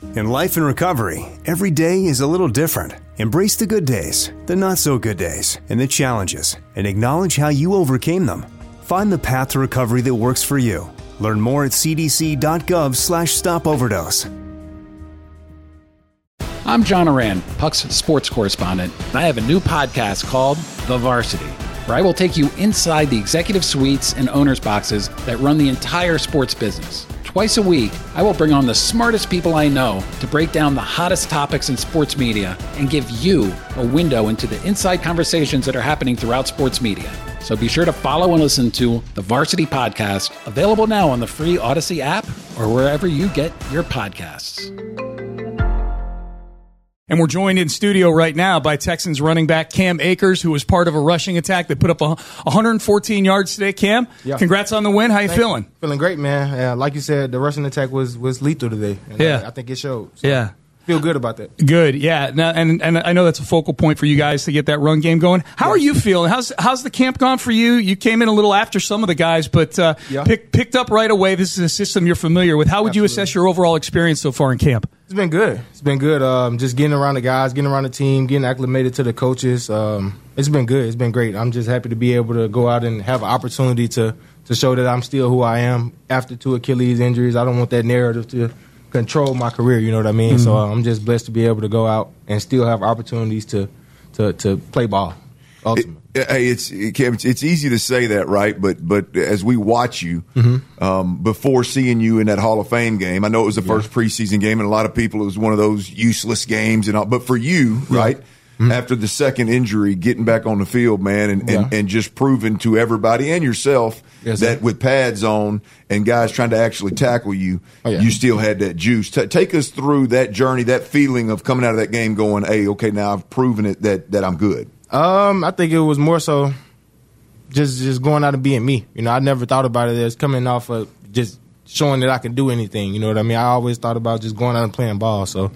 In life and recovery, every day is a little different. Embrace the good days, the not so good days, and the challenges, and acknowledge how you overcame them. Find the path to recovery that works for you. Learn more at cdc.gov/stopoverdose. I'm John Oran, Puck's sports correspondent, and I have a new podcast called The Varsity, where I will take you inside the executive suites and owners' boxes that run the entire sports business. Twice a week, I will bring on the smartest people I know to break down the hottest topics in sports media and give you a window into the inside conversations that are happening throughout sports media. So be sure to follow and listen to the Varsity Podcast, available now on the free Odyssey app or wherever you get your podcasts. And we're joined in studio right now by Texans running back Cam Akers, who was part of a rushing attack that put up 114 yards today. Cam, Congrats on the win. How you feeling? Feeling great, man. Like you said, the rushing attack was lethal today. And I think it showed. So feel good about that. Good, yeah. Now, and I know that's a focal point for you guys to get that run game going. How are you feeling? How's the camp gone for you? You came in a little after some of the guys, but picked up right away. This is a system you're familiar with. How would you assess your overall experience so far in camp? It's been good. Just getting around the guys, getting around the team, getting acclimated to the coaches. It's been good. It's been great. I'm just happy to be able to go out and have an opportunity to show that I'm still who I am after 2 Achilles injuries. I don't want that narrative to control my career, you know what I mean? Mm-hmm. So I'm just blessed to be able to go out and still have opportunities to play ball, ultimately. It's easy to say that, right? But as we watch you, before seeing you in that Hall of Fame game, I know it was the first preseason game, and a lot of people, it was one of those useless games and all. But for you, right, after the second injury, getting back on the field, man, and just proving to everybody and yourself that with pads on and guys trying to actually tackle you, you still had that juice. Take us through that journey, that feeling of coming out of that game going, hey, okay, now I've proven it that I'm good. I think it was more so just going out and being me. You know, I never thought about it as coming off of just showing that I can do anything. You know what I mean? I always thought about just going out and playing ball. So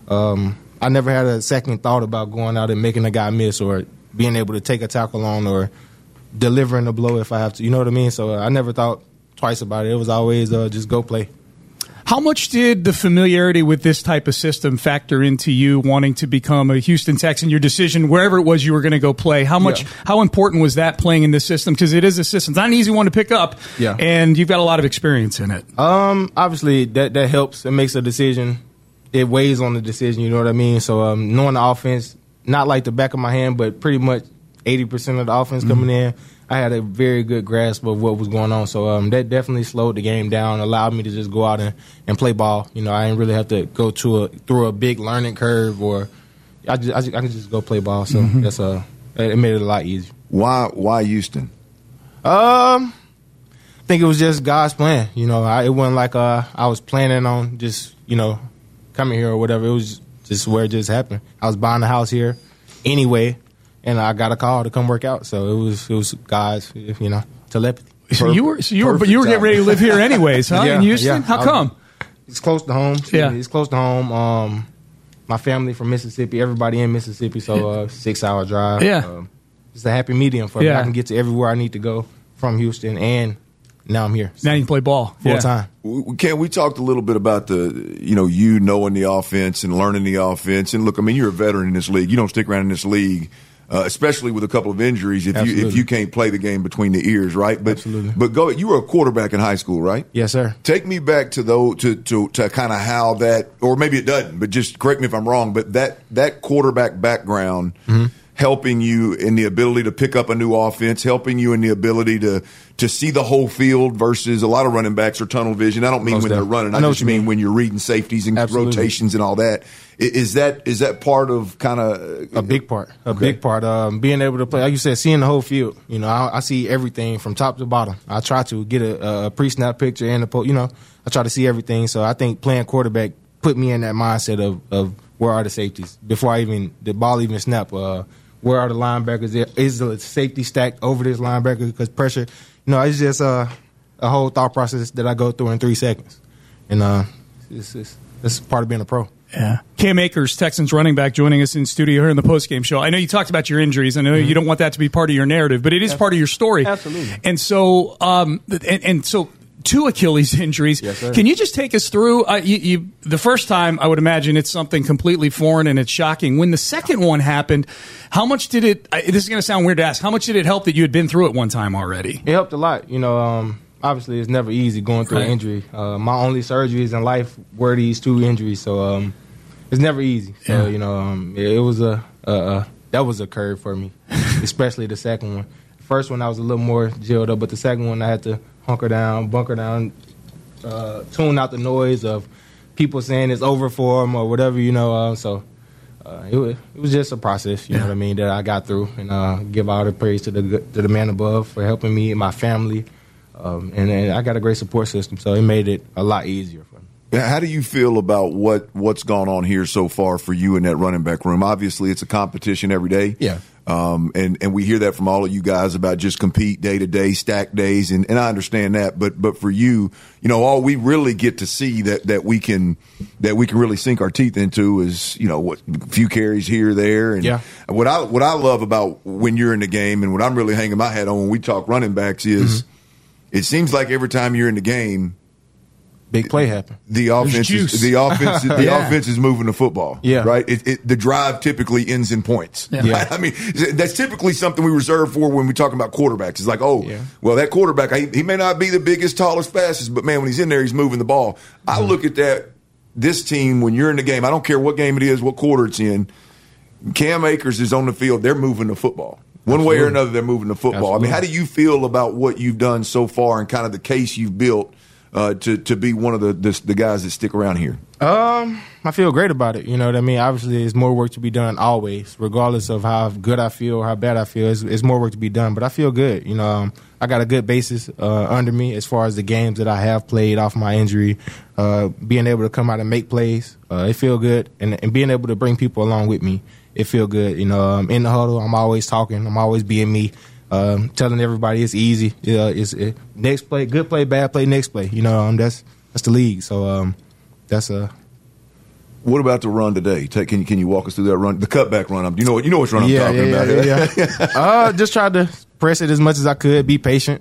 I never had a second thought about going out and making a guy miss or being able to take a tackle on or delivering a blow if I have to. You know what I mean? So I never thought twice about it. It was always just go play. How much did the familiarity with this type of system factor into you wanting to become a Houston Texan, your decision, wherever it was you were going to go play? How important was that playing in this system? Because it is a system. It's not an easy one to pick up, and you've got a lot of experience in it. Obviously, that helps. It makes a decision. It weighs on the decision, you know what I mean? So knowing the offense, not like the back of my hand, but pretty much 80% of the offense coming in, I had a very good grasp of what was going on. So that definitely slowed the game down, allowed me to just go out and play ball. You know, I didn't really have to go through a big learning curve, or I could just go play ball. So that's it made it a lot easier. Why Houston? I think it was just God's plan. You know, it wasn't like I was planning on just, you know, coming here or whatever. It was just where it just happened. I was buying a house here anyway, and I got a call to come work out. So it was God's, you know, telepathy. So you were getting ready to live here anyways, huh? In Houston? How come? It's close to home. It's close to home. My family from Mississippi, everybody in Mississippi, so 6-hour drive. It's a happy medium for me. I can get to everywhere I need to go from Houston, and now I'm here. So now you can play ball full time. Ken, we talked a little bit about you knowing the offense and learning the offense. And look, I mean, you're a veteran in this league. You don't stick around in this league, especially with a couple of injuries, if you can't play the game between the ears, right? But you were a quarterback in high school, right? Yes, sir. Take me back to kind of how that, or maybe it doesn't, but just correct me if I'm wrong. But that quarterback background. Helping you in the ability to pick up a new offense, helping you in the ability to see the whole field versus a lot of running backs are tunnel vision. I don't mean when they're running. I just mean when you're reading safeties and rotations and all that. Is that part of kind of a big part? Big part. Being able to play, like you said, seeing the whole field. You know, I see everything from top to bottom. I try to get a pre-snap picture and I try to see everything. So I think playing quarterback put me in that mindset of where are the safeties before the ball even snap. Where are the linebackers? Is the safety stacked over this linebacker because pressure? You know, it's just a whole thought process that I go through in 3 seconds, and it's part of being a pro. Yeah. Cam Akers, Texans running back, joining us in studio here in the postgame show. I know you talked about your injuries. I know you don't want that to be part of your narrative, but it is part of your story. Absolutely. And so, 2 Achilles injuries. Yes, sir. Can you just take us through? The first time, I would imagine it's something completely foreign and it's shocking. When the second one happened, how much did it? This is going to sound weird to ask. How much did it help that you had been through it one time already? It helped a lot. Obviously, it's never easy going through an injury. My only surgeries in life were these 2 injuries, so it's never easy. So it was that was a curve for me, especially the second one. The first one I was a little more gelled up, but the second one I had to bunker down, tune out the noise of people saying it's over for them or whatever, it was just a process, you know what I mean, that I got through, and give all the praise to the man above for helping me and my family, and I got a great support system, so it made it a lot easier for me. How do you feel about what's gone on here so far for you in that running back room? Obviously, it's a competition every day. Yeah. And we hear that from all of you guys about just compete day to day, stack days, and I understand that. But for you, all we really get to see that we can really sink our teeth into is, what a few carries here or there. And what I love about when you're in the game and what I'm really hanging my hat on when we talk running backs is it seems like every time you're in the game, big play happen. The offense is moving the football. Yeah. Right. The drive typically ends in points. Yeah. Right? I mean, that's typically something we reserve for when we talk about quarterbacks. It's like, well, that quarterback, he may not be the biggest, tallest, fastest, but man, when he's in there, he's moving the ball. I look at this team when you're in the game. I don't care what game it is, what quarter it's in. Cam Akers is on the field. They're moving the football. One way or another, they're moving the football. Absolutely. I mean, how do you feel about what you've done so far and kind of the case you've built to be one of the guys that stick around here? I feel great about it. You know what I mean? Obviously, there's more work to be done always, regardless of how good I feel or how bad I feel. It's more work to be done, but I feel good. I got a good basis under me as far as the games that I have played off my injury, being able to come out and make plays. It feel good, and being able to bring people along with me, it feel good. In the huddle, I'm always talking. I'm always being me. Telling everybody it's easy. It's next play, good play, bad play, next play. That's the league. So that's a. What about the run today? Can you walk us through that run, the cutback run? You know which run I'm talking about. Yeah. Just tried to press it as much as I could. Be patient.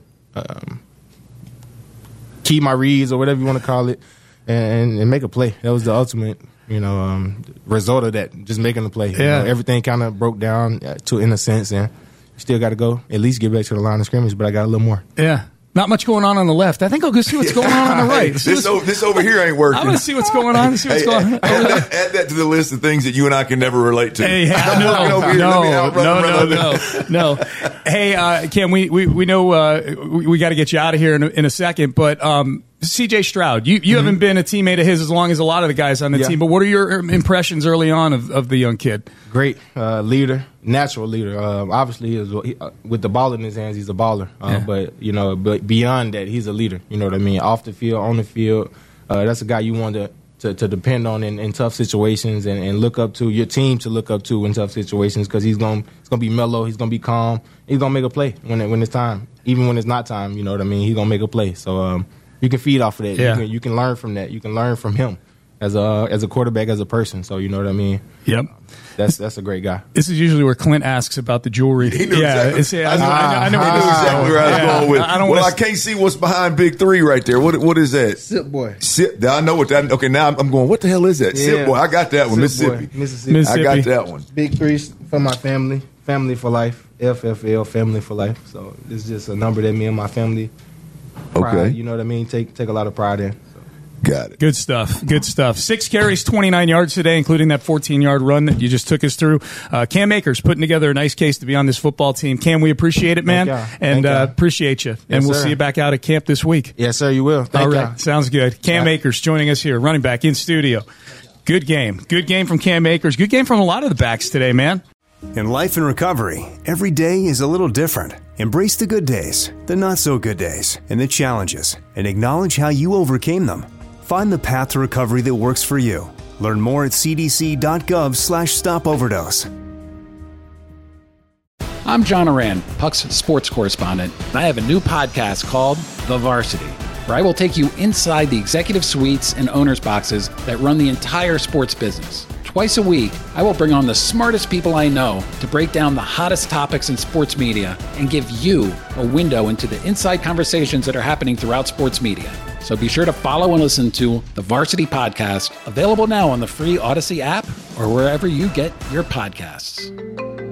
Keep my reads or whatever you want to call it, and make a play. That was the ultimate. Result of that, just making the play. Everything kind of broke down in a sense, and still got to go at least get back to the line of scrimmage, but I got a little more. Yeah. Not much going on the left. I think I'll go see what's going on the right. This over here ain't working. I'm going to see what's going on. Add that to the list of things that you and I can never relate to. Hey, no. Hey, Cam, we know we got to get you out of here in a second, but C.J. Stroud, you haven't been a teammate of his as long as a lot of the guys on the team, but what are your impressions early on of the young kid? Great leader, natural leader. Obviously, with the ball in his hands, he's a baller. But beyond that, he's a leader. You know what I mean? Off the field, on the field, that's a guy you want to depend on in tough situations and look up to, your team to look up to in tough situations, because he's gonna be mellow, he's gonna be calm, he's gonna make a play when it's time, even when it's not time. You know what I mean? He's gonna make a play. So you can feed off of that. Yeah. You can learn from that. You can learn from him as a quarterback, as a person. So you know what I mean? Yep. That's a great guy. This is usually where Clint asks about the jewelry. He knew exactly. I knew exactly where I was going with. I can't see what's behind Big 3 right there. What is that? Sip Boy. I know what that. Okay, now I'm going. What the hell is that? Yeah. Sip Boy. I got that one. Mississippi. I got that one. Big 3's for my family. Family for life. FFL. Family for life. So it's just a number that me and my family. Pride, okay. You know what I mean? Take a lot of pride in. Got it. Good stuff. 6 carries, 29 yards today, including that 14-yard run that you just took us through. Cam Akers putting together a nice case to be on this football team. Cam, we appreciate it, man. And appreciate you. And we'll see you back out at camp this week. Yes, sir, you will. All right. Sounds good. Cam Akers joining us here, running back in studio. Good game. Good game from Cam Akers. Good game from a lot of the backs today, man. In life and recovery, every day is a little different. Embrace the good days, the not so good days, and the challenges, and acknowledge how you overcame them. Find the path to recovery that works for you. Learn more at cdc.gov/stopoverdose. I'm John Oran, Puck's sports correspondent, and I have a new podcast called The Varsity, where I will take you inside the executive suites and owners' boxes that run the entire sports business. Twice a week, I will bring on the smartest people I know to break down the hottest topics in sports media and give you a window into the inside conversations that are happening throughout sports media. So be sure to follow and listen to the Varsity Podcast, available now on the free Odyssey app or wherever you get your podcasts.